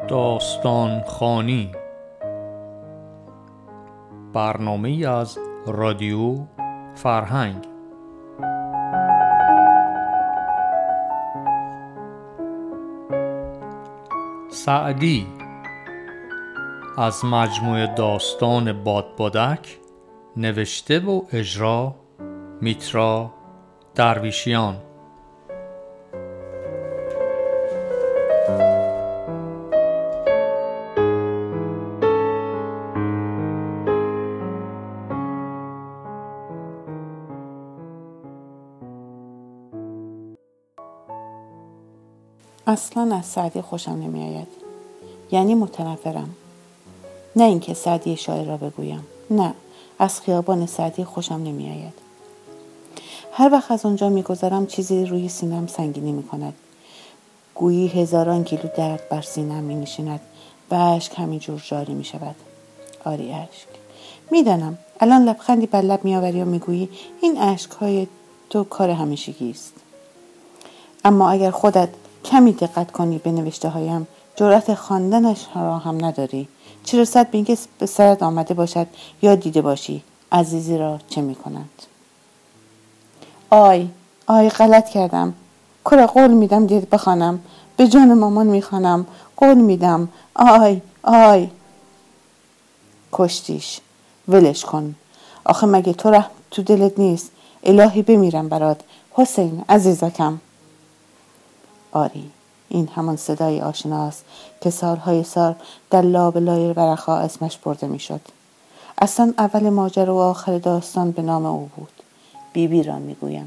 داستان خوانی، برنامه‌ای از رادیو فرهنگ. سعدی از مجموعه داستان بادبادک، نوشته و اجرا میترا درویشیان. اصلا از سعدی خوشم نمی آید. یعنی متنفرم. نه اینکه سعدی شاعر را بگویم، نه، از خیابان سعدی خوشم نمی آید. هر وقت از آنجا می گذرم چیزی روی سینم سنگینی می کند. گویی هزاران کیلو درد بر سینم می نشیند و اشک همینجور جاری می شود. آری اشک. می دانم الان لبخندی بر لب می آوری و می گویی این اشکهای تو کار همیشگی است. اما اگر خودت کمی دقت کنی به نوشته هایم، جرأت خواندنش را هم نداری. چه رسد به اینکه به سرت آمده باشد یا دیده باشی عزیزی را چه می کنند. آی غلط کردم. کره قول میدم دید بخوانم. به جان مامان میخوانم. قول میدم. آی کشتیش. ولش کن. آخه مگه تو رحم تو دلت نیست؟ الهی بمیرم برات. حسین عزیزکم. آری، این همان صدای آشناست که سالهای سال در لابلای ورقها اسمش برده میشد. اصلا اول ماجرا و آخر داستان به نام او بود. بیبی را میگویم.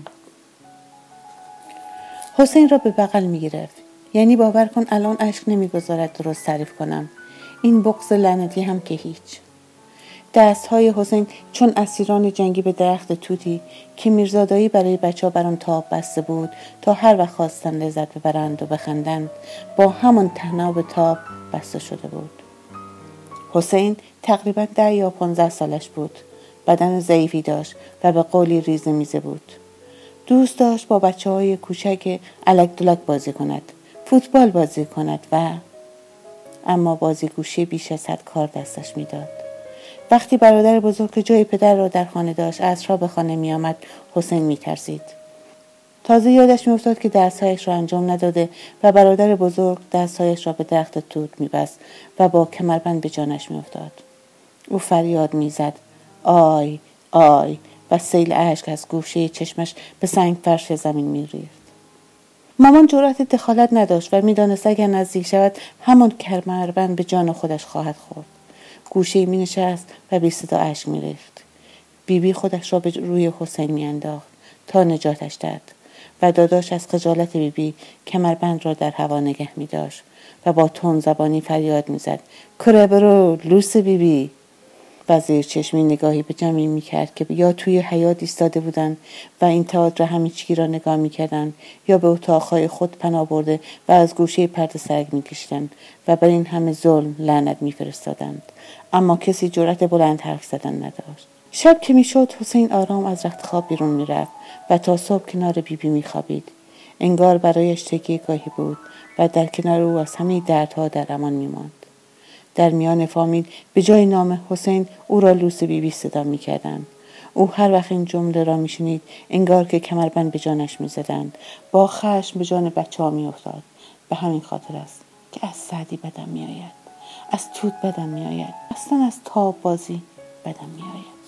حسین را به بغل میگرفت. یعنی باور کن الان اشک نمیگذارد درست تعریف کنم. این بغض لعنتی هم که هیچ. دستهای حسین چون اسیران جنگی به درخت توتی که میرزادایی برای بچه‌ها بر آن تاب بسته بود تا هر وقت خواستن لذت ببرند و بخندند، با همان طناب تاب بسته شده بود. حسین تقریبا 10 یا 15 سالش بود. بدن ضعیفی داشت و به قولی ریزه میزه بود. دوست داشت با بچه‌های کوچک الک دلک بازی کند، فوتبال بازی کند اما بازیگوشی بیش از حد کار دستش میداد. وقتی برادر بزرگ که جای پدر را در خانه داشت عصرها به خانه می آمد، حسین می ترسید. تازه یادش می افتاد که درسهایش را انجام نداده و برادر بزرگ درسهایش را به درخت توت می بست و با کمربند به جانش می افتاد. او فریاد می زد. آی و سیل اشک از گوشه چشمش به سنگ فرش زمین می ریخت. مامان جرأت دخالت نداشت و می دانست اگر نزدیک شود همان کمربند به جان خودش خواهد خورد. گوشه‌ای می نشست و بی صدا اشک می ریخت. بیبی خودش را به روی حسین می انداخت تا نجاتش داد و داداش از خجالت بیبی کمربند را در هوا نگه می داشت و با تند زبانی فریاد می زد. کره برو لوس بیبی. و زیر چشمی نگاهی به جمعی می کرد که یا توی حیاط ایستاده بودند و این تئاتر همیشگی را نگاه می کردند یا به اتاقهای خود پناه برده و از گوشه پرده سرک می کشیدند و بر این همه ظلم لعنت می فرستادند. اما کسی جرأت بلند حرف زدن نداشت. شب که می شد حسین آرام از رخت خواب بیرون می رفت و تا صبح کنار بیبی می خوابید. انگار برایش تکیه گاهی بود و در کنار او از همه دردها در امان می ماند. در میان فامیل به جای نام حسین او را لوس بیبی صدا می کردند. او هر وقت این جمله را می شنید انگار که کمربند به جانش می زدند. با خشم به جان بچه ها می افتاد. به همین خاطر است که از سعدی بدم می آید. از توت بدم می آید. اصلا از تاب بازی بدم می آید.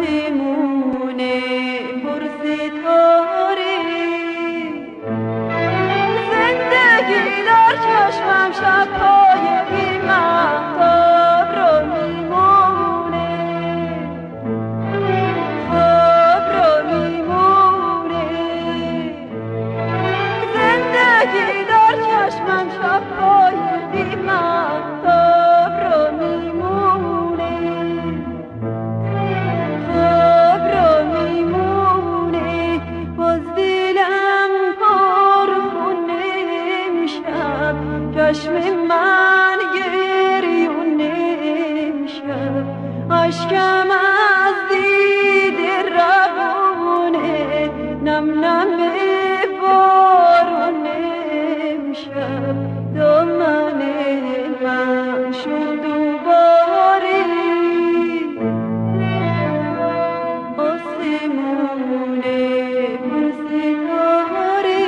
آسمون پرستاره زندگی در چشمم شب‌های بی مهتاب رو میمونه خواب رو میمونه زندگی در چشمم شب‌های بی مهتاب رو میمونه خواب رو میمونه باز دلم پر خونه امشب چشم من گریونه امشب اشکم از دید روونه نم نم بارونه امشب دامن من شد دوباره آسمون پرستاره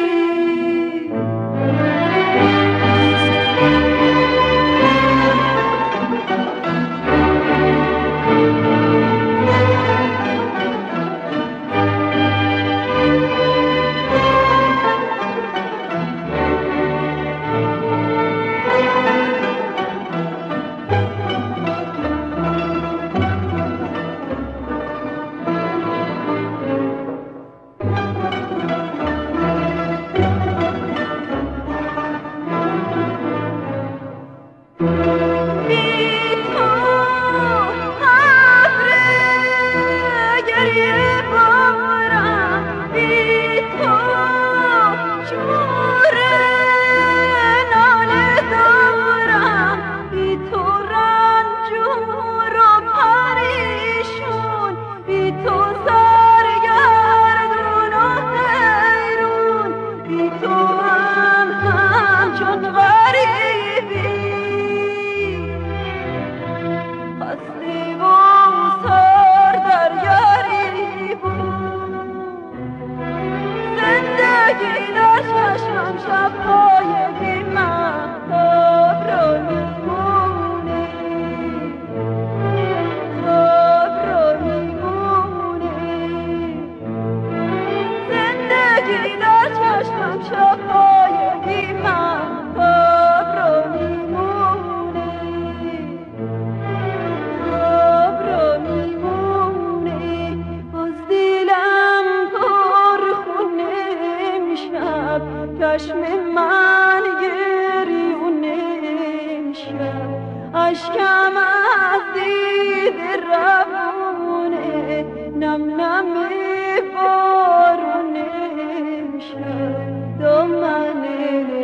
چشم من گریونه امشب اشکم از دید روونه نم نم بارونه امشب دامن